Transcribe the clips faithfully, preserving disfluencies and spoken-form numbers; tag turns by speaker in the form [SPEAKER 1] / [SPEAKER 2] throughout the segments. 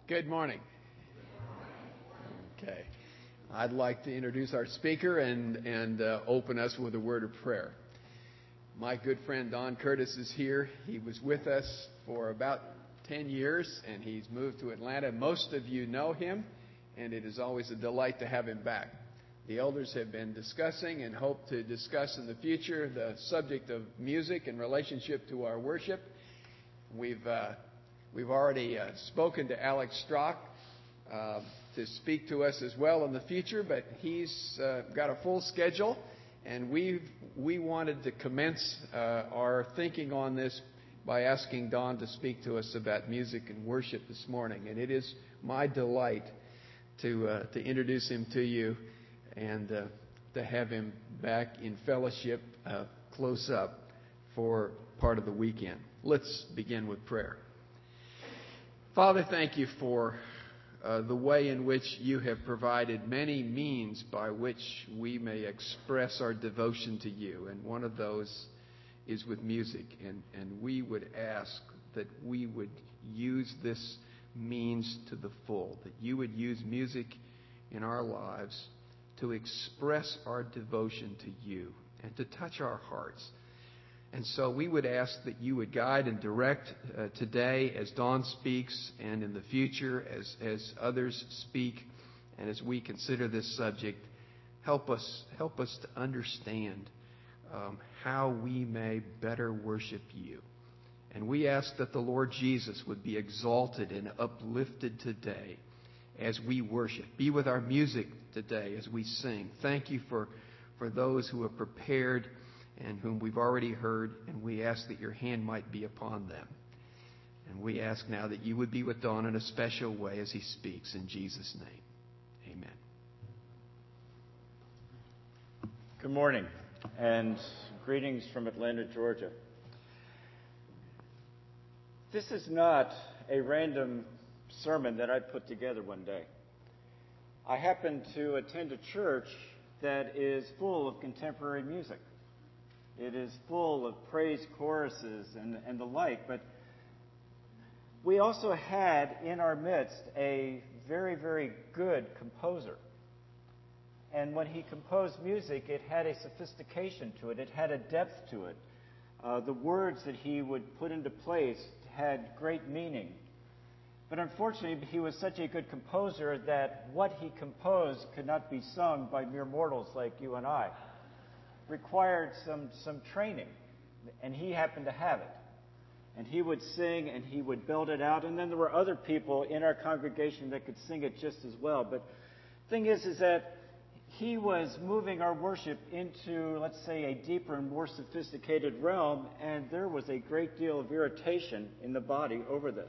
[SPEAKER 1] Good morning. Okay. I'd like to introduce our speaker and, and uh, open us with a word of prayer. My good friend Don Curtis is here. He was with us for about ten years, and he's moved to Atlanta. Most of you know him, and it is always a delight to have him back. The elders have been discussing and hope to discuss in the future the subject of music in relationship to our worship. We've uh, we've already uh, spoken to Alex Strock uh, to speak to us as well in the future, but he's uh, got a full schedule, and we we wanted to commence uh, our thinking on this by asking Don to speak to us about music and worship this morning. And it is my delight to uh, to introduce him to you and uh, to have him back in fellowship uh, close up for part of the weekend. Let's begin with prayer. Father, thank you for uh, the way in which you have provided many means by which we may express our devotion to you. And one of those is with music. And, and we would ask that we would use this means to the full, that you would use music in our lives to express our devotion to you and to touch our hearts. And so we would ask that you would guide and direct uh, today as Dawn speaks and in the future as, as others speak and as we consider this subject. Help us, help us to understand um, how we may better worship you. And we ask that the Lord Jesus would be exalted and uplifted today as we worship. Be with our music today as we sing. Thank you for, for those who have prepared and whom we've already heard, and we ask that your hand might be upon them. And we ask now that you would be with Don in a special way as he speaks. In Jesus' name, amen.
[SPEAKER 2] Good morning, and greetings from Atlanta, Georgia. This is not a random sermon that I put together one day. I happen to attend a church that is full of contemporary music. It is full of praise choruses and, and the like, but we also had in our midst a very, very good composer. And when he composed music, it had a sophistication to it. It had a depth to it. Uh, the words that he would put into place had great meaning. But unfortunately, he was such a good composer that what he composed could not be sung by mere mortals like you and I. Required some, some training, and he happened to have it. And he would sing, and he would build it out, and then there were other people in our congregation that could sing it just as well. But the thing is, is that he was moving our worship into, let's say, a deeper and more sophisticated realm, and there was a great deal of irritation in the body over this.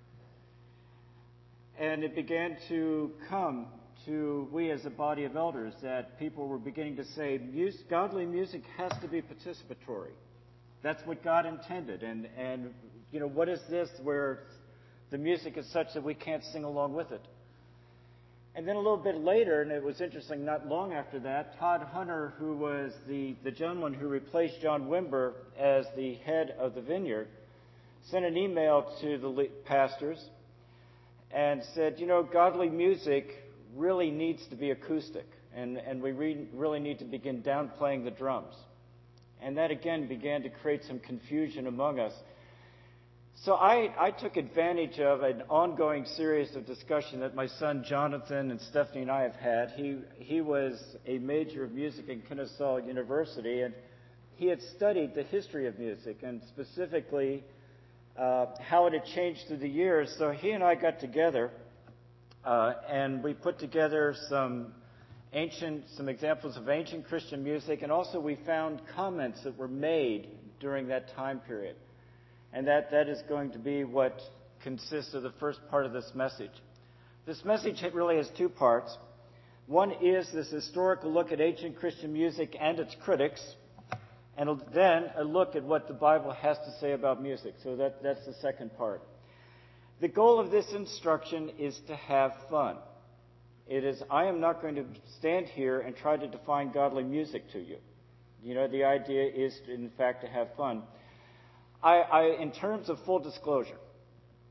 [SPEAKER 2] And it began to come to we as a body of elders that people were beginning to say, music, godly music has to be participatory. That's what God intended. And, and, you know, what is this where the music is such that we can't sing along with it? And then a little bit later, and it was interesting, not long after that, Todd Hunter, who was the, the gentleman who replaced John Wimber as the head of the vineyard, sent an email to the pastors and said, you know, godly music really needs to be acoustic, and, and we re- really need to begin downplaying the drums. And that, again, began to create some confusion among us. So I, I took advantage of an ongoing series of discussion that my son Jonathan and Stephanie and I have had. He, he was a major of music in Kennesaw University, and he had studied the history of music, and specifically uh, how it had changed through the years. So he and I got together Uh, and we put together some ancient, some examples of ancient Christian music, and also we found comments that were made during that time period. And that, that is going to be what consists of the first part of this message. This message really has two parts. One is this historical look at ancient Christian music and its critics, and then a look at what the Bible has to say about music. So that, that's the second part. The goal of this instruction is to have fun. It is, I am not going to stand here and try to define godly music to you. You know, the idea is, in fact, to have fun. I, I, in terms of full disclosure,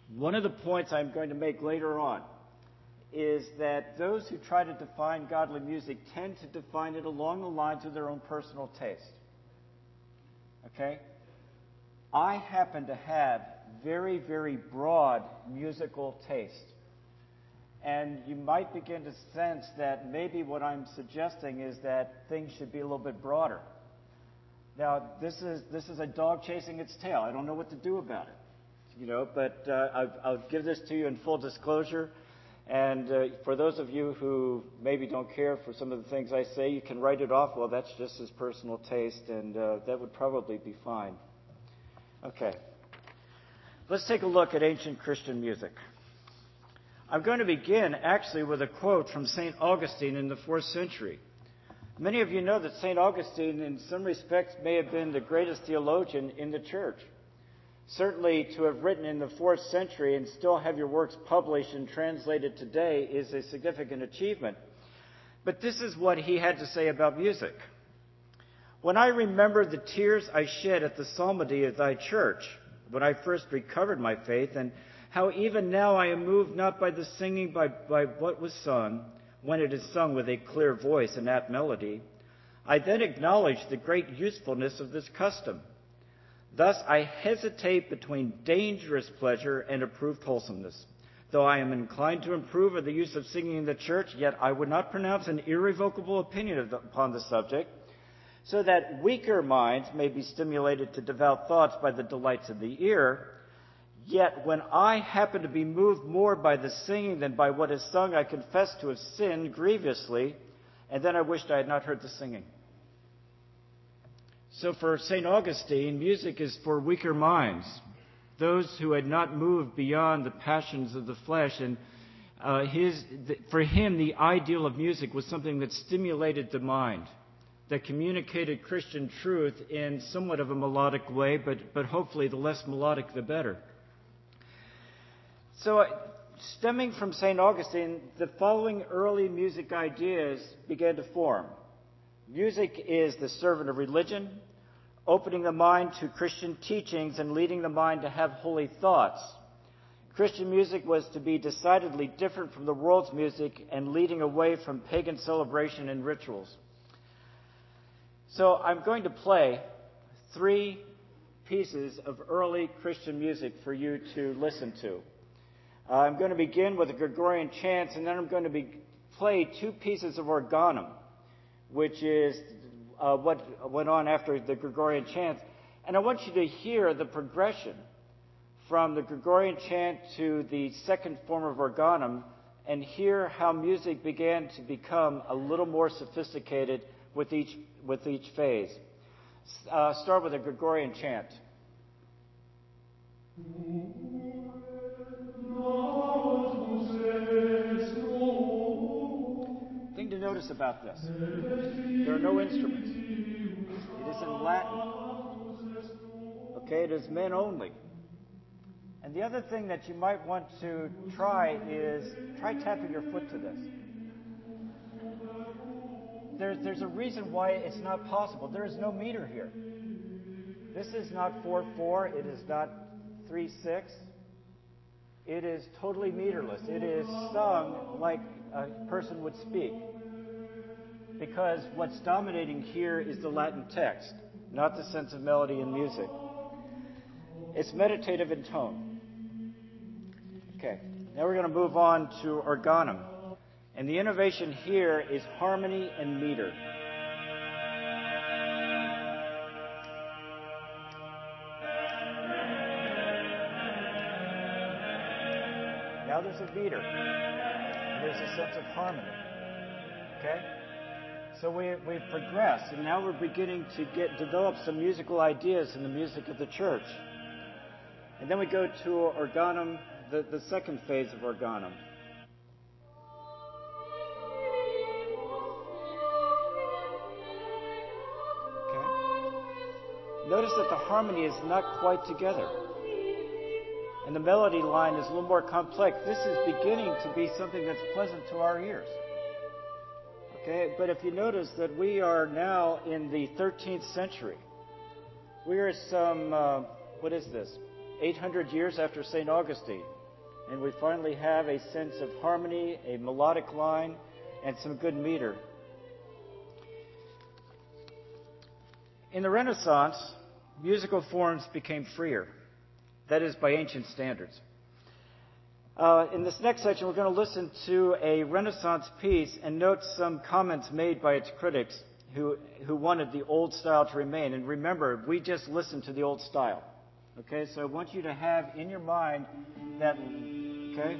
[SPEAKER 2] One of the points I'm going to make later on is that those who try to define godly music tend to define it along the lines of their own personal taste. Okay? I happen to have very, very broad musical taste. And you might begin to sense that maybe what I'm suggesting is that things should be a little bit broader. Now, this is this is a dog chasing its tail. I don't know what to do about it, you know. But uh, I'll, I'll give this to you in full disclosure. And uh, for those of you who maybe don't care for some of the things I say, you can write it off. Well, that's just his personal taste, and uh, that would probably be fine. Okay. Let's take a look at ancient Christian music. I'm going to begin actually with a quote from Saint Augustine in the fourth century. Many of you know that Saint Augustine, in some respects, may have been the greatest theologian in the church. Certainly, to have written in the fourth century and still have your works published and translated today is a significant achievement. But this is what he had to say about music. When I remember the tears I shed at the psalmody of thy church, when I first recovered my faith, and how even now I am moved not by the singing by, by what was sung, when it is sung with a clear voice and apt melody, I then acknowledge the great usefulness of this custom. Thus I hesitate between dangerous pleasure and approved wholesomeness. Though I am inclined to approve of the use of singing in the church, yet I would not pronounce an irrevocable opinion of the, upon the subject, so that weaker minds may be stimulated to devout thoughts by the delights of the ear. Yet when I happen to be moved more by the singing than by what is sung, I confess to have sinned grievously, and then I wished I had not heard the singing. So for Saint Augustine, music is for weaker minds, those who had not moved beyond the passions of the flesh. And uh, his, for him, the ideal of music was something that stimulated the mind, that communicated Christian truth in somewhat of a melodic way, but, but hopefully the less melodic, the better. So, uh, stemming from Saint Augustine, the following early music ideas began to form. Music is the servant of religion, opening the mind to Christian teachings and leading the mind to have holy thoughts. Christian music was to be decidedly different from the world's music and leading away from pagan celebration and rituals. So I'm going to play three pieces of early Christian music for you to listen to. Uh, I'm going to begin with the Gregorian chants, and then I'm going to be, play two pieces of organum, which is uh, what went on after the Gregorian chants. And I want you to hear the progression from the Gregorian chant to the second form of organum, and hear how music began to become a little more sophisticated with each with each phase. Uh, start with a Gregorian chant. Thing to notice about this: there are no instruments. It is in Latin. Okay, it is men only. And the other thing that you might want to try is try tapping your foot to this. There's, there's a reason why it's not possible. There is no meter here. This is not four four. It is not three six. It is totally meterless. It is sung like a person would speak. Because what's dominating here is the Latin text, not the sense of melody and music. It's meditative in tone. Okay, now we're going to move on to organum. And the innovation here is harmony and meter. Now there's a meter. And there's a sense of harmony. Okay? So we, we've progressed, and now we're beginning to get develop some musical ideas in the music of the church. And then we go to organum, the, the second phase of organum. Notice that the harmony is not quite together. And the melody line is a little more complex. This is beginning to be something that's pleasant to our ears. Okay, but if you notice that we are now in the thirteenth century. We are some, uh, what is this, eight hundred years after Saint Augustine. and we finally have a sense of harmony, a melodic line, and some good meter. In the Renaissance, musical forms became freer, that is, by ancient standards. Uh, in this next section, we're going to listen to a Renaissance piece and note some comments made by its critics who, who wanted the old style to remain. And remember, we just listened to the old style. Okay, so I want you to have in your mind that, okay?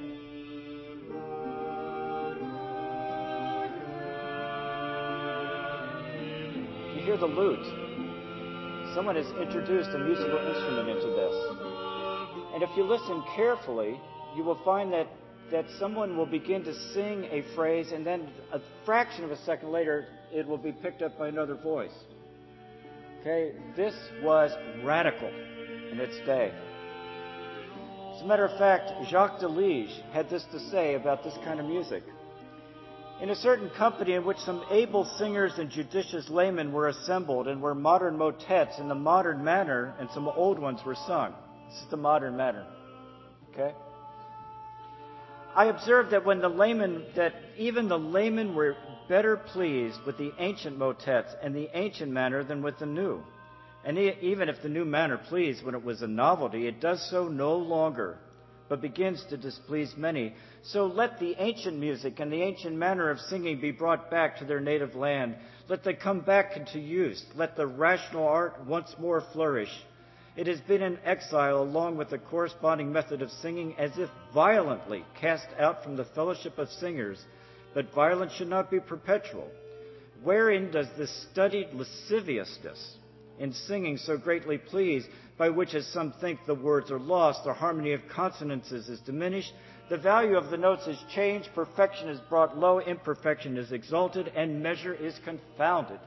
[SPEAKER 2] You hear the lute. Someone has introduced a musical instrument into this. And if you listen carefully, you will find that, that someone will begin to sing a phrase, and then a fraction of a second later, it will be picked up by another voice. Okay? This was radical in its day. As a matter of fact, Jacques Delage had this to say about this kind of music. In a certain company in which some able singers and judicious laymen were assembled, and were modern motets in the modern manner, and some old ones were sung. This is the modern manner. Okay? I observed that when the laymen, that even the laymen were better pleased with the ancient motets and the ancient manner than with the new. And even if the new manner pleased when it was a novelty, it does so no longer, but begins to displease many. So let the ancient music and the ancient manner of singing be brought back to their native land. Let them come back into use. Let the rational art once more flourish. It has been in exile along with the corresponding method of singing, as if violently cast out from the fellowship of singers. But violence should not be perpetual. Wherein does this studied lasciviousness in singing so greatly please, by which, as some think, the words are lost, the harmony of consonances is diminished, the value of the notes is changed, perfection is brought low, imperfection is exalted, and measure is confounded.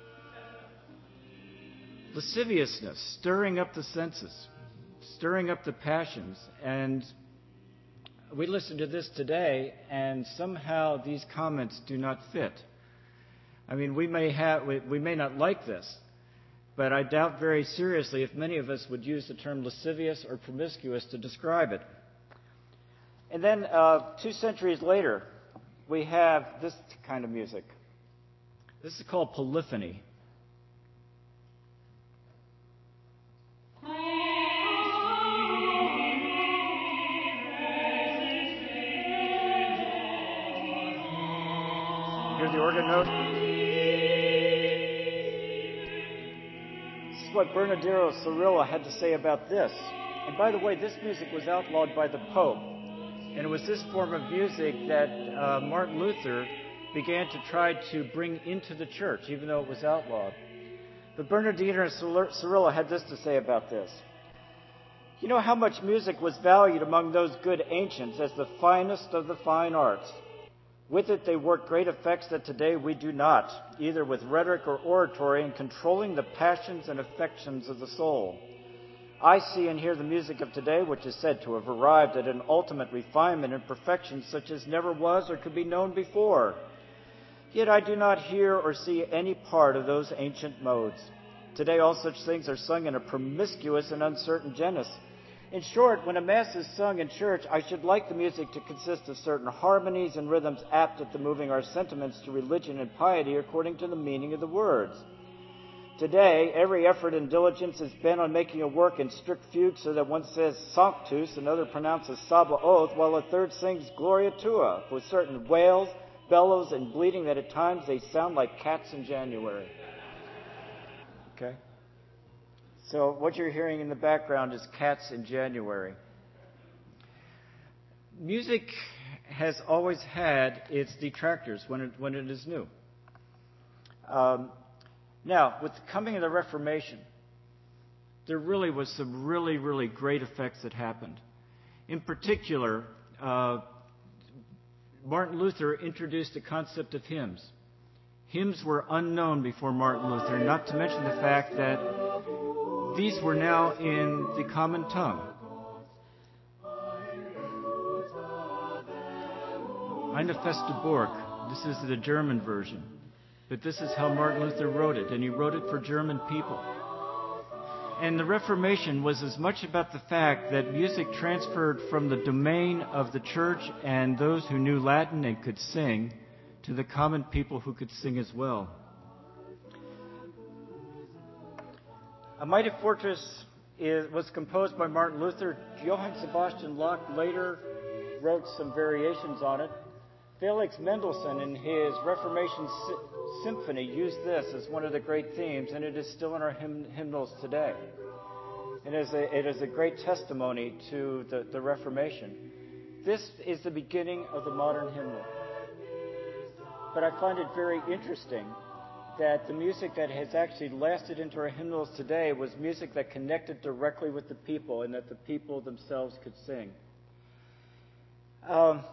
[SPEAKER 2] Lasciviousness, stirring up the senses, stirring up the passions. And we listen to this today, and somehow these comments do not fit. I mean, we may have, we, we may not like this, but I doubt very seriously if many of us would use the term lascivious or promiscuous to describe it. And then uh, two centuries later, we have this kind of music. This is called polyphony. Hear the organ note? This is what Bernardino Cirilla had to say about this. And by the way, this music was outlawed by the Pope. And it was this form of music that uh, Martin Luther began to try to bring into the church, even though it was outlawed. But Bernardino Cirilla had this to say about this. You know how much music was valued among those good ancients as the finest of the fine arts. With it they worked great effects that today we do not, either with rhetoric or oratory, in controlling the passions and affections of the soul. I see and hear the music of today, which is said to have arrived at an ultimate refinement and perfection such as never was or could be known before. Yet I do not hear or see any part of those ancient modes. Today all such things are sung in a promiscuous and uncertain genus. In short, when a mass is sung in church, I should like the music to consist of certain harmonies and rhythms apt at the moving our sentiments to religion and piety according to the meaning of the words. Today, every effort and diligence is bent on making a work in strict fugue so that one says Sanctus, another pronounces Sabaoth, while a third sings Gloria Tua, with certain wails, bellows, and bleating that at times they sound like cats in January. Okay? So what you're hearing in the background is cats in January. Music has always had its detractors when it, when it is new. Um, now, with the coming of the Reformation, there really was some really, really great effects that happened. In particular, uh, Martin Luther introduced the concept of hymns. Hymns were unknown before Martin Luther, not to mention the fact that these were now in the common tongue. Eine feste Burg. This is the German version. But this is how Martin Luther wrote it, and he wrote it for German people. And the Reformation was as much about the fact that music transferred from the domain of the church and those who knew Latin and could sing to the common people who could sing as well. A Mighty Fortress is, was composed by Martin Luther. Johann Sebastian Bach later wrote some variations on it. Felix Mendelssohn, in his Reformation sy- Symphony, used this as one of the great themes, and it is still in our hymn- hymnals today. It is a, it is a great testimony to the, the Reformation. This is the beginning of the modern hymnal. But I find it very interesting that the music that has actually lasted into our hymnals today was music that connected directly with the people and that the people themselves could sing. Um,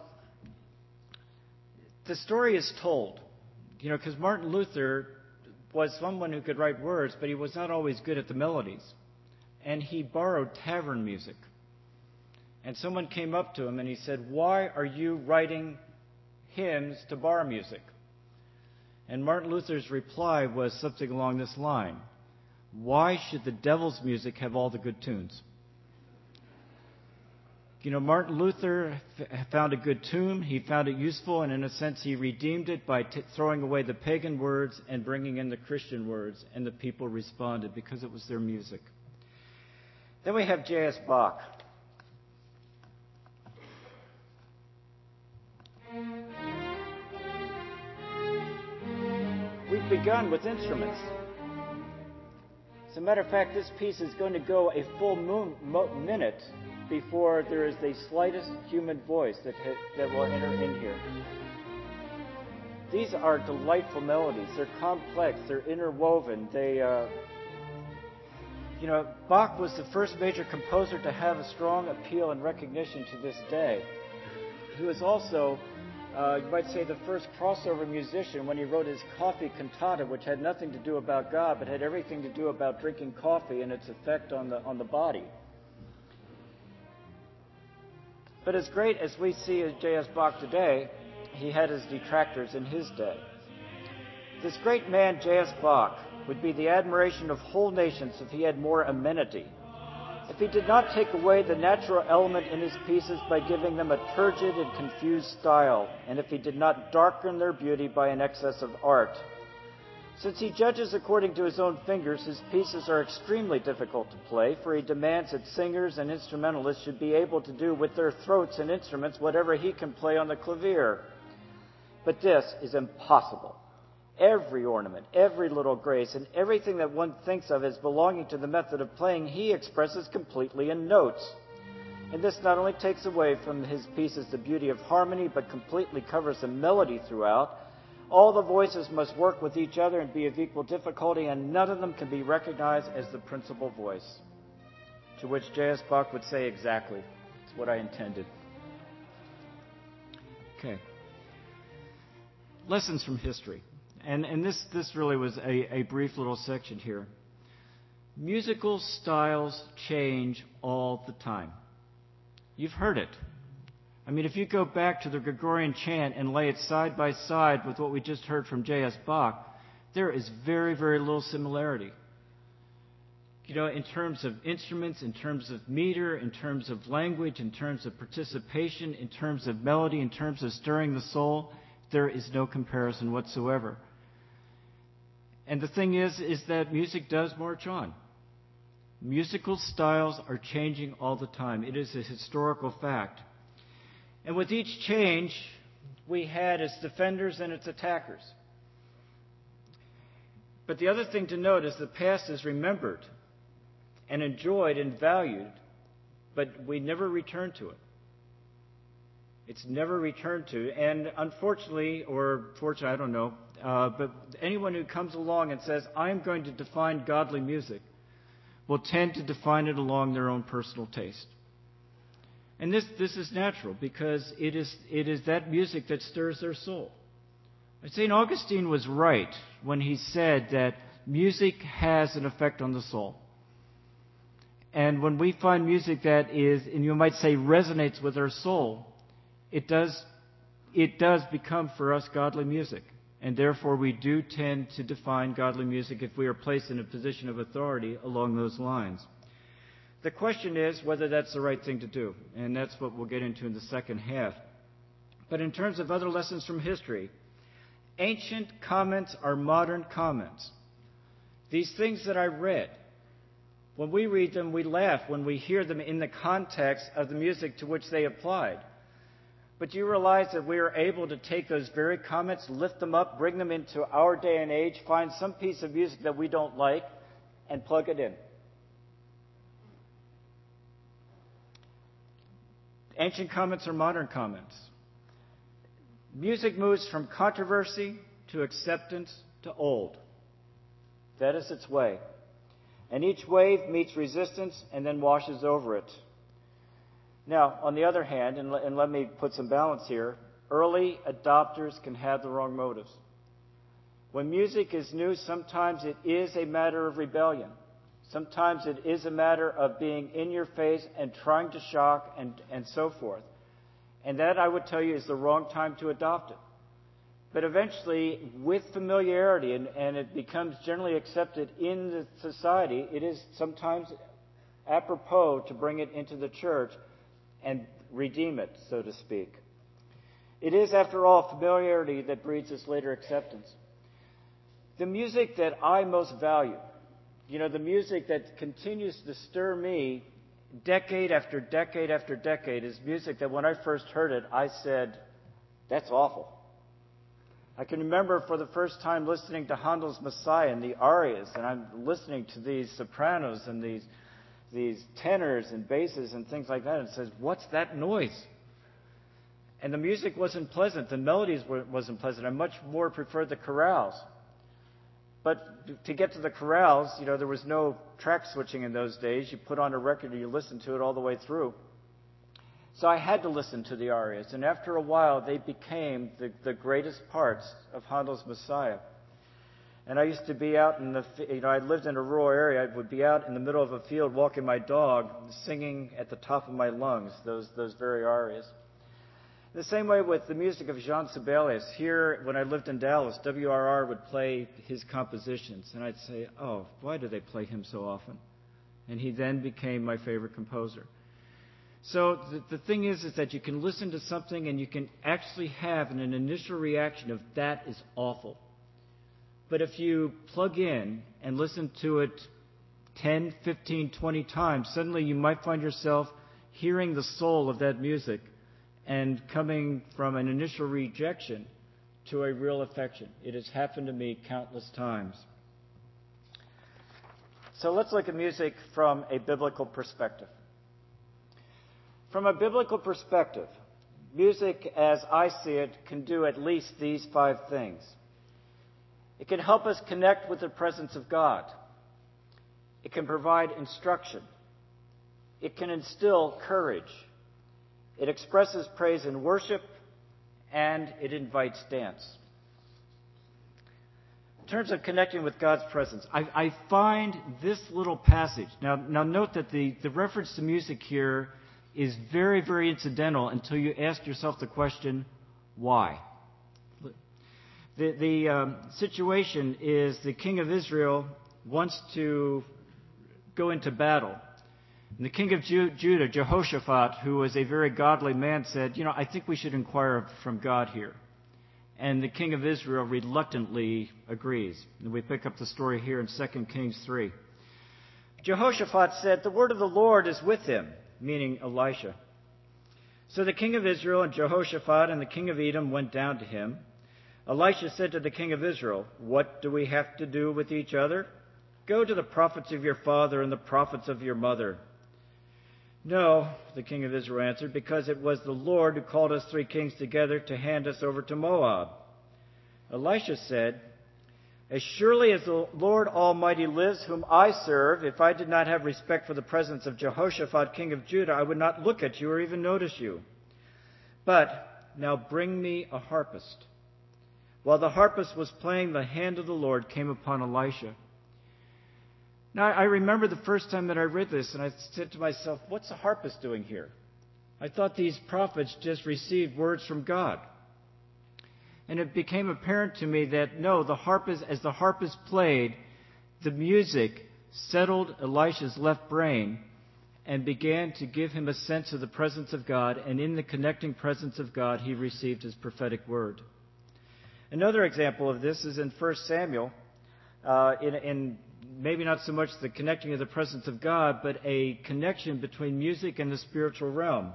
[SPEAKER 2] the story is told, you know, because Martin Luther was someone who could write words, but he was not always good at the melodies. And he borrowed tavern music. And someone came up to him and he said, "Why are you writing hymns to bar music?" And Martin Luther's reply was something along this line: "Why should the devil's music have all the good tunes?" You know, Martin Luther f- found a good tune, he found it useful, and in a sense he redeemed it by t- throwing away the pagan words and bringing in the Christian words, and the people responded because it was their music. Then we have J S Bach. We've begun with instruments. As a matter of fact, this piece is going to go a full moon, mo- minute before there is the slightest human voice that, ha- that will enter in here. These are delightful melodies. They're complex. They're interwoven. They, uh, you know, Bach was the first major composer to have a strong appeal and recognition to this day. He was also, uh, you might say, the first crossover musician when he wrote his coffee cantata, which had nothing to do about God, but had everything to do about drinking coffee and its effect on the on the body. But as great as we see as J S Bach today, he had his detractors in his day. This great man, J S Bach, would be the admiration of whole nations if he had more amenity. If he did not take away the natural element in his pieces by giving them a turgid and confused style, and if he did not darken their beauty by an excess of art. Since he judges according to his own fingers, his pieces are extremely difficult to play, for he demands that singers and instrumentalists should be able to do with their throats and instruments whatever he can play on the clavier. But this is impossible. Every ornament, every little grace, and everything that one thinks of as belonging to the method of playing, he expresses completely in notes. And this not only takes away from his pieces the beauty of harmony, but completely covers the melody throughout. All the voices must work with each other and be of equal difficulty, and none of them can be recognized as the principal voice. To which J S Bach would say, exactly. It's what I intended. Okay. Lessons from history. And, and this, this really was a, a brief little section here. Musical styles change all the time. You've heard it. I mean, if you go back to the Gregorian chant and lay it side by side with what we just heard from J S Bach, there is very, very little similarity. You know, in terms of instruments, in terms of meter, in terms of language, in terms of participation, in terms of melody, in terms of stirring the soul, there is no comparison whatsoever. And the thing is, is that music does march on. Musical styles are changing all the time. It is a historical fact. And with each change, we had its defenders and its attackers. But the other thing to note is the past is remembered and enjoyed and valued, but we never return to it. It's never returned to. And unfortunately, or fortunately, I don't know, uh, but anyone who comes along and says, I'm going to define godly music, will tend to define it along their own personal taste. And this, this is natural, because it is, it is that music that stirs their soul. Saint Augustine was right when he said that music has an effect on the soul. And when we find music that is, and you might say resonates with our soul, it does, it does become for us godly music. and therefore we do tend to define godly music if we are placed in a position of authority along those lines. The question is whether that's the right thing to do, and that's what we'll get into in the second half. But in terms of other lessons from history, ancient comments are modern comments. These things that I read, when we read them, we laugh when we hear them in the context of the music to which they applied. But you realize that we are able to take those very comments, lift them up, bring them into our day and age, find some piece of music that we don't like, and plug it in. Ancient comments are modern comments. Music moves from controversy to acceptance to old. That is its way. And each wave meets resistance and then washes over it. Now, on the other hand, and, and let me put some balance here, early adopters can have the wrong motives. When music is new, sometimes it is a matter of rebellion. Sometimes it is a matter of being in your face and trying to shock and, and so forth. And that, I would tell you, is the wrong time to adopt it. But eventually, with familiarity, and, and it becomes generally accepted in the society, it is sometimes apropos to bring it into the church and redeem it, so to speak. It is, after all, familiarity that breeds this later acceptance. The music that I most value, you know, the music that continues to stir me decade after decade after decade, is music that when I first heard it, I said, that's awful. I can remember for the first time listening to Handel's Messiah and the arias, and I'm listening to these sopranos and these these tenors and basses and things like that, and it says, what's that noise? And the music wasn't pleasant. The melodies were, wasn't pleasant. I much more preferred the chorales. But to get to the chorales, you know, there was no track switching in those days. You put on a record and you listened to it all the way through. So I had to listen to the arias, and after a while, they became the, the greatest parts of Handel's Messiah. And I used to be out in the, you know, I lived in a rural area. I would be out in the middle of a field walking my dog, singing at the top of my lungs those those very arias. The same way with the music of Jean Sibelius. Here, when I lived in Dallas, W R R would play his compositions, and I'd say, oh, why do they play him so often? And he then became my favorite composer. So the, the thing is, is that you can listen to something and you can actually have an, an initial reaction of, that is awful. But if you plug in and listen to it ten, fifteen, twenty times, suddenly you might find yourself hearing the soul of that music and coming from an initial rejection to a real affection. It has happened to me countless times. So let's look at music from a biblical perspective. From a biblical perspective, music, as I see it, can do at least these five things. It can help us connect with the presence of God. It can provide instruction. It can instill courage. It expresses praise and worship, and it invites dance. In terms of connecting with God's presence, I, I find this little passage. Now, now note that the, the reference to music here is very, very incidental until you ask yourself the question, why? The, the um, situation is the king of Israel wants to go into battle. And the king of Ju- Judah, Jehoshaphat, who was a very godly man, said, you know, I think we should inquire from God here. And the king of Israel reluctantly agrees. And we pick up the story here in Second Kings three. Jehoshaphat said, the word of the Lord is with him, meaning Elisha. So the king of Israel and Jehoshaphat and the king of Edom went down to him. Elisha said to the king of Israel, what do we have to do with each other? Go to the prophets of your father and the prophets of your mother. No, the king of Israel answered, because it was the Lord who called us three kings together to hand us over to Moab. Elisha said, as surely as the Lord Almighty lives, whom I serve, if I did not have respect for the presence of Jehoshaphat, king of Judah, I would not look at you or even notice you. But now bring me a harpist. While the harpist was playing, the hand of the Lord came upon Elisha. Now, I remember the first time that I read this, and I said to myself, what's a harpist doing here? I thought these prophets just received words from God. And it became apparent to me that, no, the harpist, as the harpist played, the music settled Elisha's left brain and began to give him a sense of the presence of God. And in the connecting presence of God, he received his prophetic word. Another example of this is in First Samuel, uh, in, in maybe not so much the connecting of the presence of God, but a connection between music and the spiritual realm.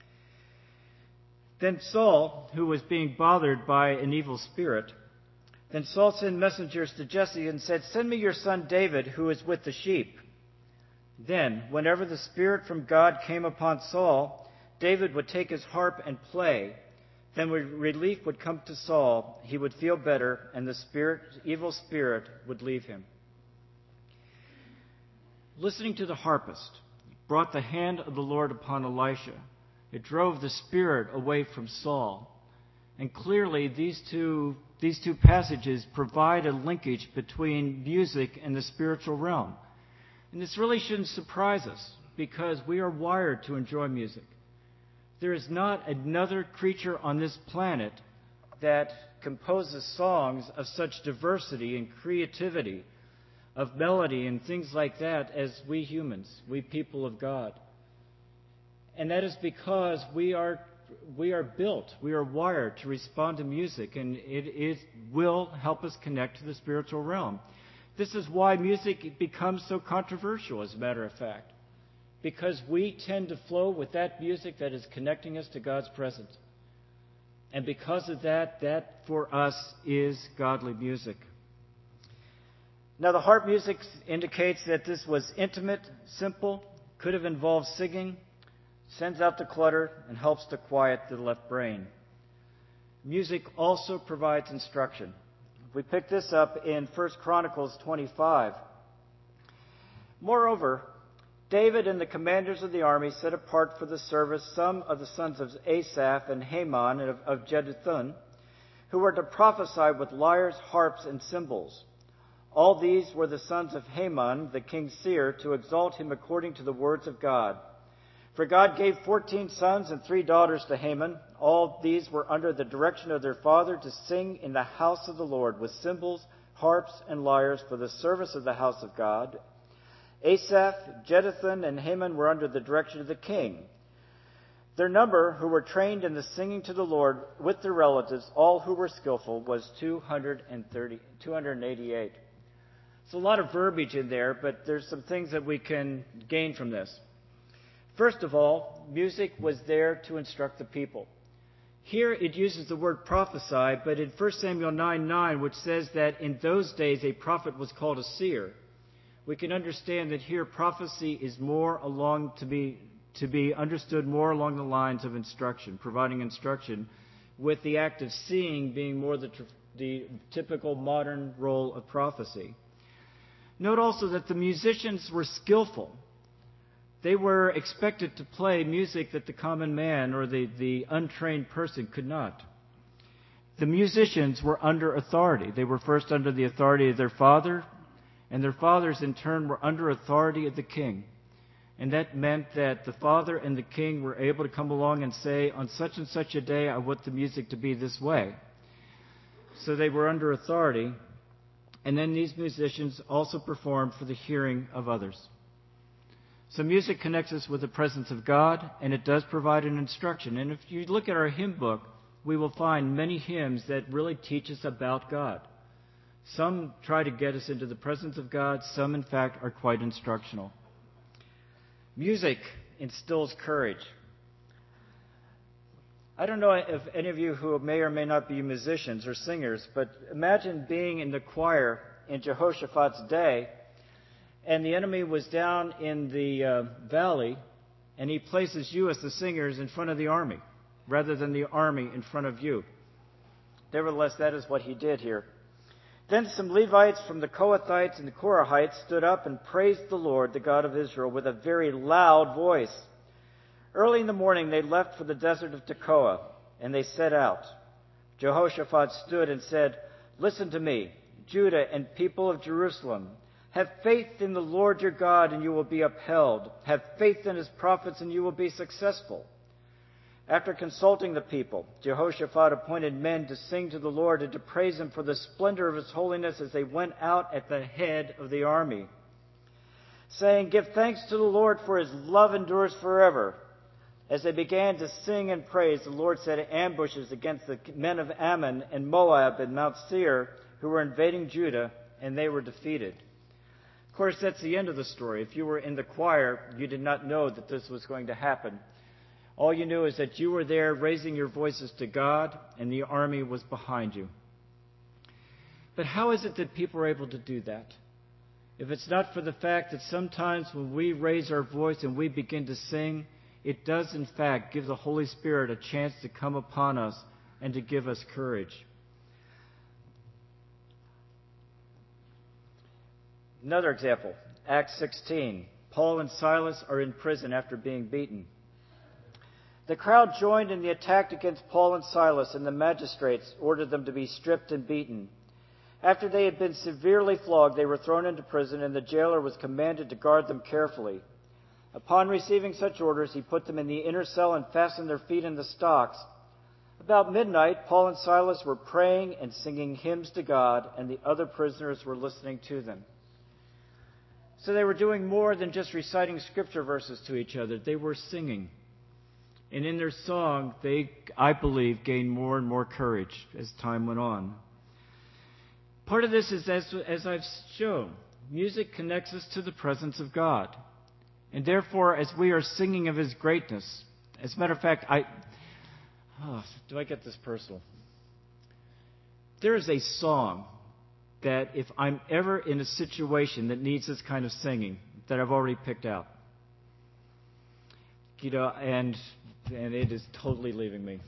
[SPEAKER 2] Then Saul, who was being bothered by an evil spirit, then Saul sent messengers to Jesse and said, "Send me your son David, who is with the sheep." Then, whenever the Spirit from God came upon Saul, David would take his harp and play. Then when relief would come to Saul, he would feel better, and the spirit, evil spirit would leave him. Listening to the harpist brought the hand of the Lord upon Elisha. It drove the spirit away from Saul. And clearly, these two, these two passages provide a linkage between music and the spiritual realm. And this really shouldn't surprise us, because we are wired to enjoy music. There is not another creature on this planet that composes songs of such diversity and creativity, of melody and things like that, as we humans, we people of God. And that is because we are we are built, we are wired to respond to music, and it, it will help us connect to the spiritual realm. This is why music becomes so controversial, as a matter of fact, because we tend to flow with that music that is connecting us to God's presence. And because of that, that for us is godly music. Now, the harp music indicates that this was intimate, simple, could have involved singing, sends out the clutter, and helps to quiet the left brain. Music also provides instruction. We pick this up in First Chronicles twenty-five. Moreover, David and the commanders of the army set apart for the service some of the sons of Asaph and Heman of, of Jeduthun, who were to prophesy with lyres, harps, and cymbals. All these were the sons of Heman, the king's seer, to exalt him according to the words of God. For God gave fourteen sons and three daughters to Heman. All these were under the direction of their father to sing in the house of the Lord with cymbals, harps, and lyres for the service of the house of God. Asaph, Jeduthun, and Heman were under the direction of the king. Their number, who were trained in the singing to the Lord with their relatives, all who were skillful, was two hundred thirty, two hundred eighty-eight. It's a lot of verbiage in there, but there's some things that we can gain from this. First of all, music was there to instruct the people. Here it uses the word prophesy, but in First Samuel nine nine, which says that in those days a prophet was called a seer, we can understand that here prophecy is more along to be to be understood more along the lines of instruction, providing instruction, with the act of seeing being more the, the typical modern role of prophecy. Note also that the musicians were skillful. They were expected to play music that the common man or the, the untrained person could not. The musicians were under authority. They were first under the authority of their father, and their fathers in turn were under authority of the king. And that meant that the father and the king were able to come along and say, on such and such a day, I want the music to be this way. So they were under authority. And then these musicians also performed for the hearing of others. So music connects us with the presence of God, and it does provide an instruction. And if you look at our hymn book, we will find many hymns that really teach us about God. Some try to get us into the presence of God. Some, in fact, are quite instructional. Music instills courage. I don't know if any of you who may or may not be musicians or singers, but imagine being in the choir in Jehoshaphat's day, and the enemy was down in the uh, valley, and he places you as the singers in front of the army, rather than the army in front of you. Nevertheless, that is what he did here. Then some Levites from the Kohathites and the Korahites stood up and praised the Lord, the God of Israel, with a very loud voice. Early in the morning they left for the desert of Tekoa, and they set out. Jehoshaphat stood and said, "Listen to me, Judah and people of Jerusalem. Have faith in the Lord your God, and you will be upheld. Have faith in his prophets, and you will be successful." After consulting the people, Jehoshaphat appointed men to sing to the Lord and to praise him for the splendor of his holiness as they went out at the head of the army, saying, "Give thanks to the Lord, for his love endures forever." As they began to sing and praise, the Lord set ambushes against the men of Ammon and Moab and Mount Seir, who were invading Judah, and they were defeated. Of course, that's the end of the story. If you were in the choir, you did not know that this was going to happen. All you knew is that you were there raising your voices to God, and the army was behind you. But how is it that people are able to do that? If it's not for the fact that sometimes when we raise our voice and we begin to sing, it does in fact give the Holy Spirit a chance to come upon us and to give us courage. Another example, Acts sixteen. Paul and Silas are in prison after being beaten. The crowd joined in the attack against Paul and Silas, and the magistrates ordered them to be stripped and beaten. After they had been severely flogged, they were thrown into prison, and the jailer was commanded to guard them carefully. Upon receiving such orders, he put them in the inner cell and fastened their feet in the stocks. About midnight, Paul and Silas were praying and singing hymns to God, and the other prisoners were listening to them. So they were doing more than just reciting scripture verses to each other. They were singing. And in their song, they, I believe, gained more and more courage as time went on. Part of this is, as, as I've shown, music connects us to the presence of God. And therefore, as we are singing of His greatness, as a matter of fact, I, oh, do I get this personal? There is a song that if I'm ever in a situation that needs this kind of singing, that I've already picked out. You know, and and it is totally leaving me.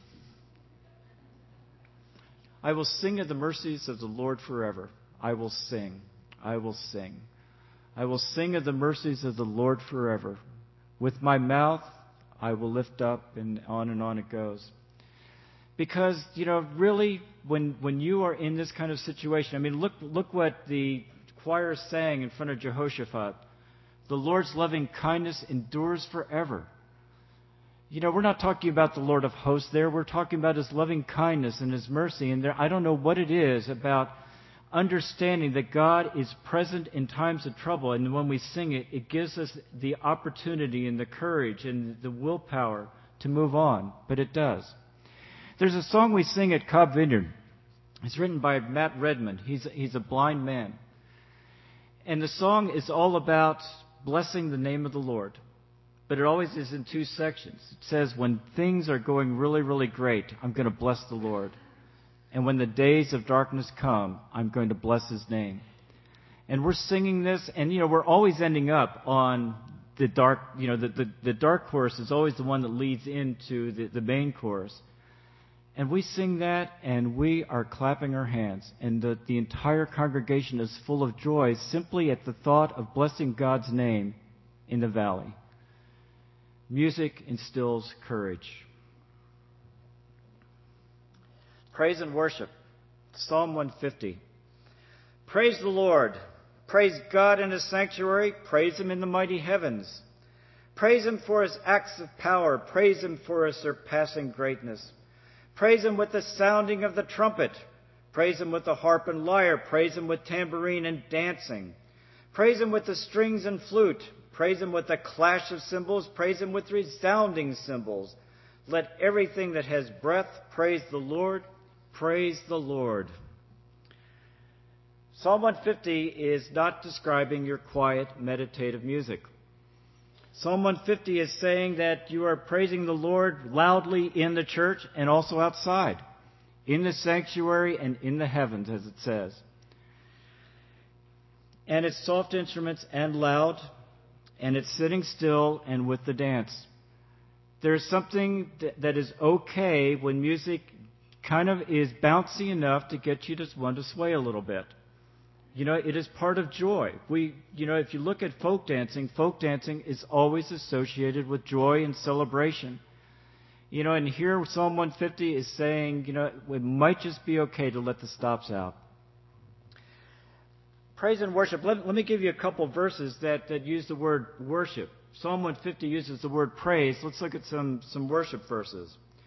[SPEAKER 2] I will sing of the mercies of the Lord forever. I will sing. I will sing. I will sing of the mercies of the Lord forever. With my mouth, I will lift up, and on and on it goes. Because, you know, really, when when you are in this kind of situation, I mean, look look what the choir sang in front of Jehoshaphat. The Lord's loving kindness endures forever. You know, we're not talking about the Lord of hosts there. We're talking about His loving kindness and His mercy. And there, I don't know what it is about understanding that God is present in times of trouble. And when we sing it, it gives us the opportunity and the courage and the willpower to move on. But it does. There's a song we sing at Cobb Vineyard. It's written by Matt Redmond. He's, he's a blind man. And the song is all about blessing the name of the Lord. But it always is in two sections. It says, when things are going really, really great, I'm going to bless the Lord. And when the days of darkness come, I'm going to bless His name. And we're singing this, and, you know, we're always ending up on the dark, you know, the, the, the dark chorus is always the one that leads into the, the main chorus. And we sing that, and we are clapping our hands. And the, the entire congregation is full of joy simply at the thought of blessing God's name in the valley. Music instills courage. Praise and worship. Psalm one fifty. Praise the Lord. Praise God in His sanctuary. Praise Him in the mighty heavens. Praise Him for His acts of power. Praise Him for His surpassing greatness. Praise Him with the sounding of the trumpet. Praise Him with the harp and lyre. Praise Him with tambourine and dancing. Praise Him with the strings and flute. Praise Him with the clash of cymbals. Praise Him with resounding cymbals. Let everything that has breath praise the Lord. Praise the Lord. Psalm one fifty is not describing your quiet, meditative music. Psalm one fifty is saying that you are praising the Lord loudly in the church and also outside, in the sanctuary and in the heavens, as it says. And it's soft instruments and loud, and it's sitting still and with the dance. There's something that is okay when music kind of is bouncy enough to get you to want to sway a little bit. You know, it is part of joy. We, you know, if you look at folk dancing, folk dancing is always associated with joy and celebration. You know, and here Psalm one fifty is saying, you know, it might just be okay to let the stops out. Praise and worship. Let, let me give you a couple verses that, that use the word worship. Psalm one fifty uses the word praise. Let's look at some, some worship verses.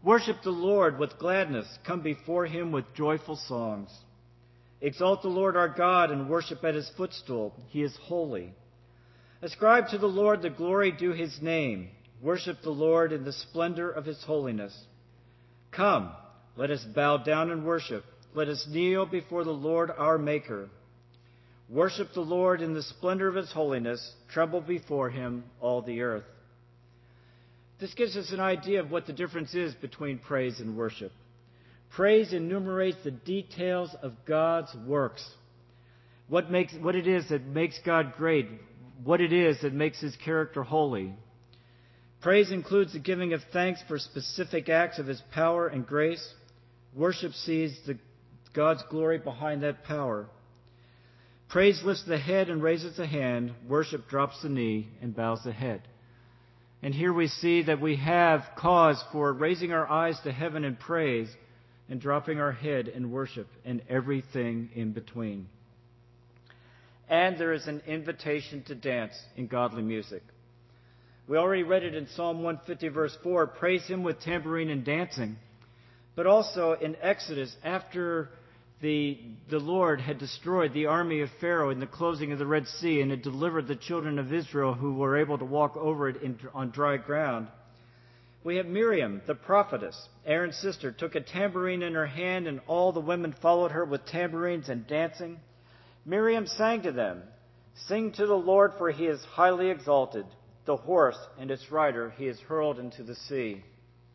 [SPEAKER 2] Worship the Lord with gladness. Come before him with joyful songs. Exalt the Lord our God and worship at his footstool. He is holy. Ascribe to the Lord the glory due his name. Worship the Lord in the splendor of his holiness. Come, let us bow down and worship. Let us kneel before the Lord our Maker. Worship the Lord in the splendor of his holiness. Tremble before him, all the earth. This gives us an idea of what the difference is between praise and worship. Praise enumerates the details of God's works. What makes, what it is that makes God great. What it is that makes his character holy. Praise includes the giving of thanks for specific acts of his power and grace. Worship sees the, God's glory behind that power. Praise lifts the head and raises the hand. Worship drops the knee and bows the head. And here we see that we have cause for raising our eyes to heaven in praise and dropping our head in worship and everything in between. And there is an invitation to dance in godly music. We already read it in Psalm one fifty, verse four, praise him with tambourine and dancing. But also in Exodus, after the, the Lord had destroyed the army of Pharaoh in the closing of the Red Sea and had delivered the children of Israel who were able to walk over it in, on dry ground, we have Miriam, the prophetess, Aaron's sister, took a tambourine in her hand, and all the women followed her with tambourines and dancing. Miriam sang to them, "Sing to the Lord, for he is highly exalted. The horse and its rider he has hurled into the sea."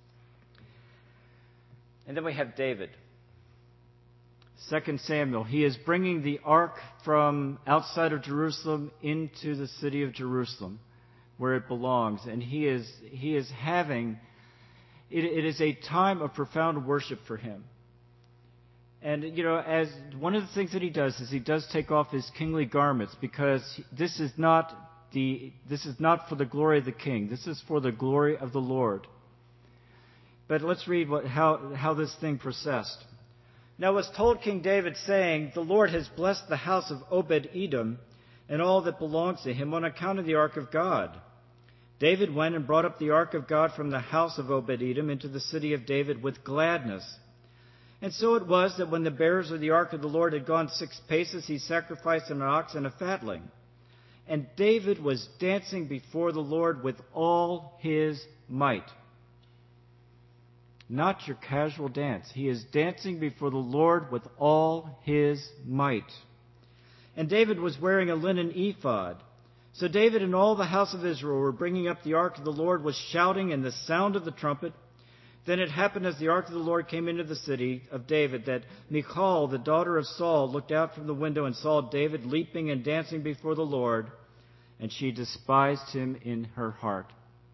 [SPEAKER 2] And then we have David. Second Samuel. He is bringing the ark from outside of Jerusalem into the city of Jerusalem, where it belongs. And he is he is having, it, it is a time of profound worship for him. And, you know, as one of the things that he does is he does take off his kingly garments, because this is not the this is not for the glory of the king. This is for the glory of the Lord. But let's read what, how, how this thing processed. Now it was told King David, saying, "The Lord has blessed the house of Obed-Edom and all that belongs to him on account of the ark of God." David went and brought up the ark of God from the house of Obed-Edom into the city of David with gladness. And so it was that when the bearers of the ark of the Lord had gone six paces, he sacrificed an ox and a fatling. And David was dancing before the Lord with all his might. Not your casual dance. He is dancing before the Lord with all his might. And David was wearing a linen ephod. So David and all the house of Israel were bringing up the ark of the Lord with shouting and the sound of the trumpet. Then it happened as the ark of the Lord came into the city of David that Michal, the daughter of Saul, looked out from the window and saw David leaping and dancing before the Lord, and she despised him in her heart.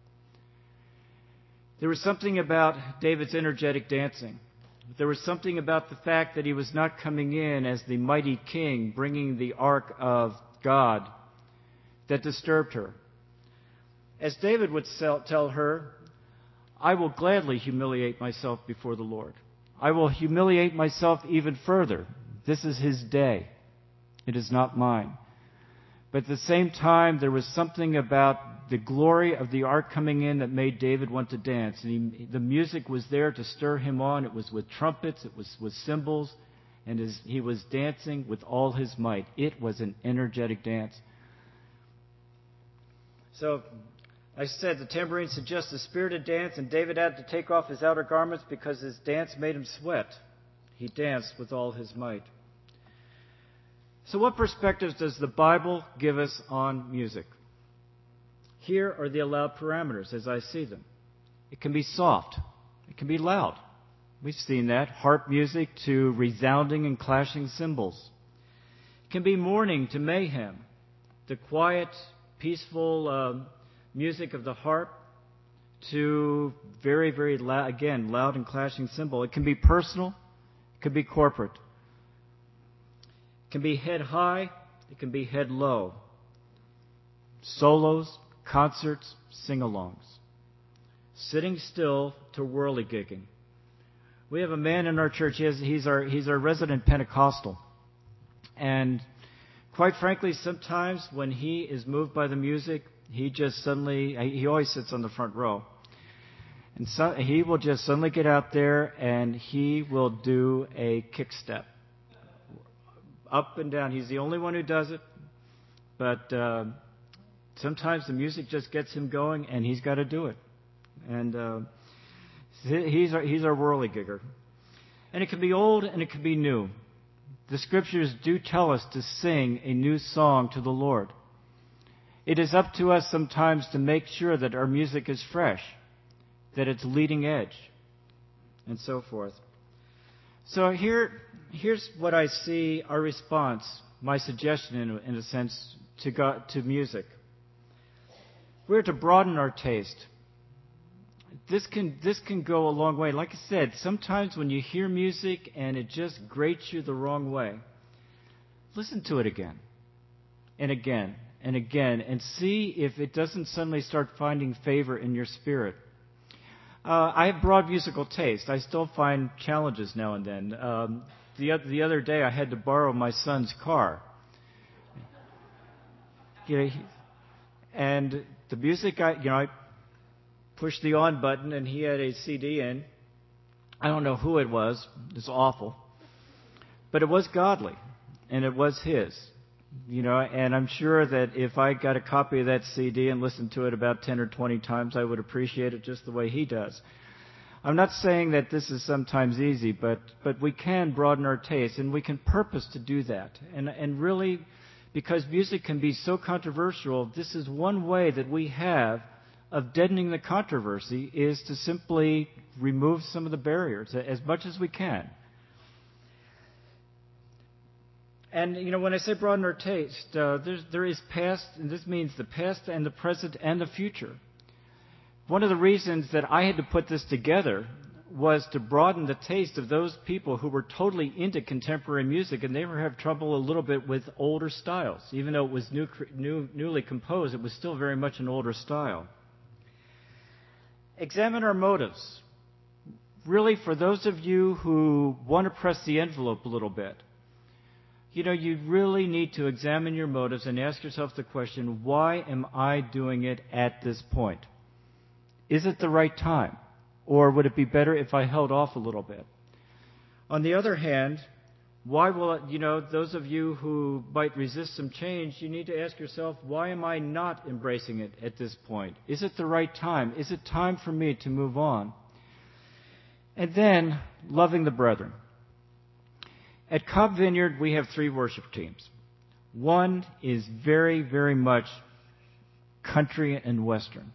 [SPEAKER 2] There was something about David's energetic dancing. There was something about the fact that he was not coming in as the mighty king bringing the ark of God that disturbed her. As David would tell her, "I will gladly humiliate myself before the Lord. I will humiliate myself even further. This is his day. It is not mine." But at the same time, there was something about the glory of the ark coming in that made David want to dance. And he, the music was there to stir him on. It was with trumpets. It was with cymbals. And his, he was dancing with all his might. It was an energetic dance. So, I said the tambourine suggests a spirited dance, and David had to take off his outer garments because his dance made him sweat. He danced with all his might. So what perspectives does the Bible give us on music? Here are the allowed parameters as I see them. It can be soft. It can be loud. We've seen that. Harp music to resounding and clashing cymbals. It can be mourning to mayhem. The quiet, peaceful uh, music of the harp to very, very loud, again, loud and clashing cymbal. It can be personal. It can be corporate. It can be head high. It can be head low. Solos, concerts, sing-alongs. Sitting still to whirligigging. We have a man in our church. He has, he's our he's our resident Pentecostal, and quite frankly, sometimes when he is moved by the music, he just suddenly he always sits on the front row, And so, he will just suddenly get out there and he will do a kick step. Up and down. He's the only one who does it. But uh, sometimes the music just gets him going and he's got to do it. And uh, he's, our, he's our whirligigger. And it can be old and it can be new. The Scriptures do tell us to sing a new song to the Lord. It is up to us sometimes to make sure that our music is fresh, that it's leading edge, and so forth. So here, here's what I see our response, my suggestion in, in a sense, to, God, to music. We're to broaden our taste. This can, this can go a long way. Like I said, sometimes when you hear music and it just grates you the wrong way, listen to it again and again and again and see if it doesn't suddenly start finding favor in your spirit. Uh, I have broad musical taste. I still find challenges now and then. Um, the, the other day I had to borrow my son's car. You know, and the music, I, you know, I pushed the on button and he had a C D in. I don't know who it was. It's awful. But it was godly and it was his. You know, and I'm sure that if I got a copy of that C D and listened to it about ten or twenty times, I would appreciate it just the way he does. I'm not saying that this is sometimes easy, but, but we can broaden our taste and we can purpose to do that. And, and really, because music can be so controversial, this is one way that we have of deadening the controversy is to simply remove some of the barriers as much as we can. And, you know, when I say broaden our taste, uh, there's, there is past, and this means the past and the present and the future. One of the reasons that I had to put this together was to broaden the taste of those people who were totally into contemporary music and they were having trouble a little bit with older styles. Even though it was new, new, newly composed, it was still very much an older style. Examine our motives. Really, for those of you who want to press the envelope a little bit, you know, you really need to examine your motives and ask yourself the question, why am I doing it at this point? Is it the right time? Or would it be better if I held off a little bit? On the other hand, why will it, you know, those of you who might resist some change, you need to ask yourself, why am I not embracing it at this point? Is it the right time? Is it time for me to move on? And then, loving the brethren. At Cobb Vineyard, we have three worship teams. One is very, very much country and western.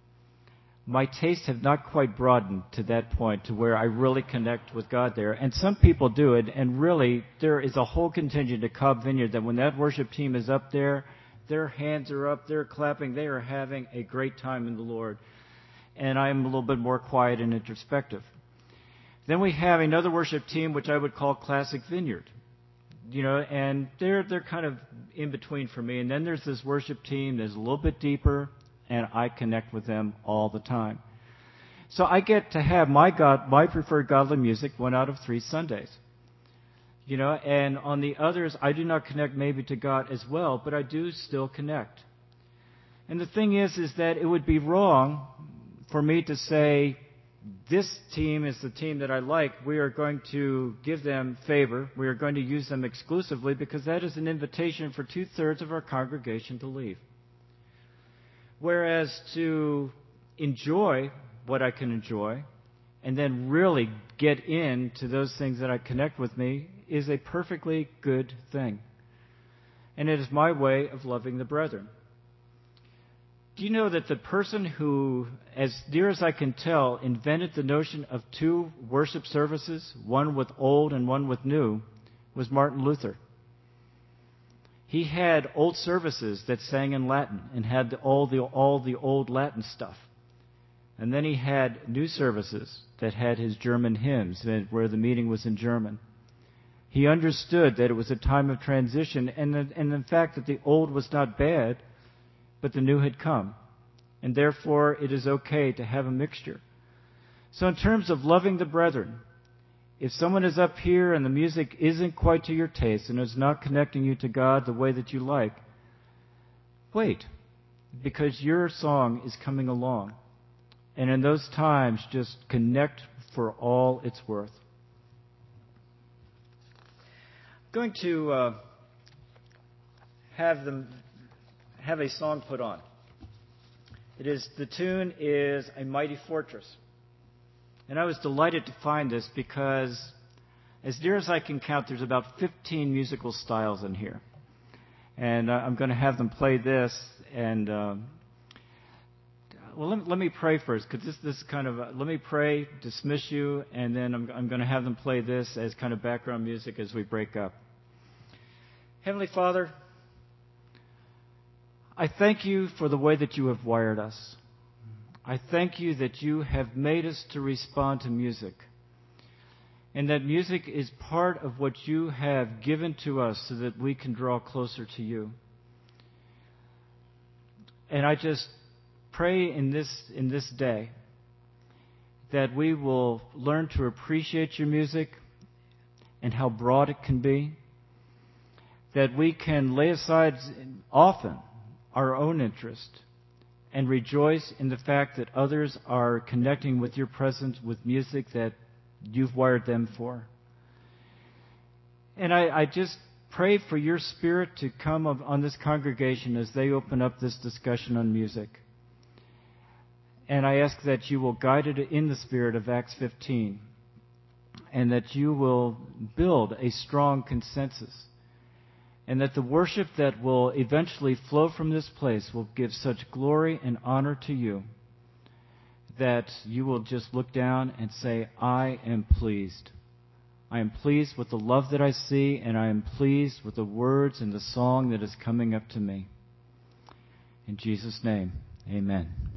[SPEAKER 2] My tastes have not quite broadened to that point to where I really connect with God there. And some people do it, and really, there is a whole contingent at Cobb Vineyard that when that worship team is up there, their hands are up, they're clapping, they are having a great time in the Lord. And I am a little bit more quiet and introspective. Then we have another worship team, which I would call Classic Vineyard. You know, and they're they're kind of in between for me. And then there's this worship team that's a little bit deeper, and I connect with them all the time. So I get to have my God, my preferred godly music one out of three Sundays. You know, and on the others, I do not connect maybe to God as well, but I do still connect. And the thing is, is that it would be wrong for me to say, this team is the team that I like. We are going to give them favor. We are going to use them exclusively because that is an invitation for two-thirds of our congregation to leave. Whereas to enjoy what I can enjoy and then really get into those things that I connect with me is a perfectly good thing. And it is my way of loving the brethren. Do you know that the person who, as near as I can tell, invented the notion of two worship services, one with old and one with new, was Martin Luther? He had old services that sang in Latin and had the, all the all the old Latin stuff. And then he had new services that had his German hymns, where the meeting was in German. He understood that it was a time of transition, and, and in fact that the old was not bad, but the new had come. And therefore, it is okay to have a mixture. So in terms of loving the brethren, if someone is up here and the music isn't quite to your taste and is not connecting you to God the way that you like, wait, because your song is coming along. And in those times, just connect for all it's worth. I'm going to uh, have them have a song put on. It is the tune is A Mighty Fortress. And I was delighted to find this because, as near as I can count, there's about fifteen musical styles in here. And uh, I'm going to have them play this. And, uh, well, let, let me pray first, because this, this is kind of, a, let me pray, dismiss you, and then I'm, I'm going to have them play this as kind of background music as we break up. Heavenly Father, I thank you for the way that you have wired us. I thank you that you have made us to respond to music, and that music is part of what you have given to us so that we can draw closer to you. And I just pray in this in this day that we will learn to appreciate your music and how broad it can be, that we can lay aside often our own interest and rejoice in the fact that others are connecting with your presence with music that you've wired them for. And I, I just pray for your Spirit to come on this congregation as they open up this discussion on music. And I ask that you will guide it in the spirit of Acts fifteen, and that you will build a strong consensus, and that the worship that will eventually flow from this place will give such glory and honor to you that you will just look down and say, I am pleased. I am pleased with the love that I see, and I am pleased with the words and the song that is coming up to me. In Jesus' name, amen.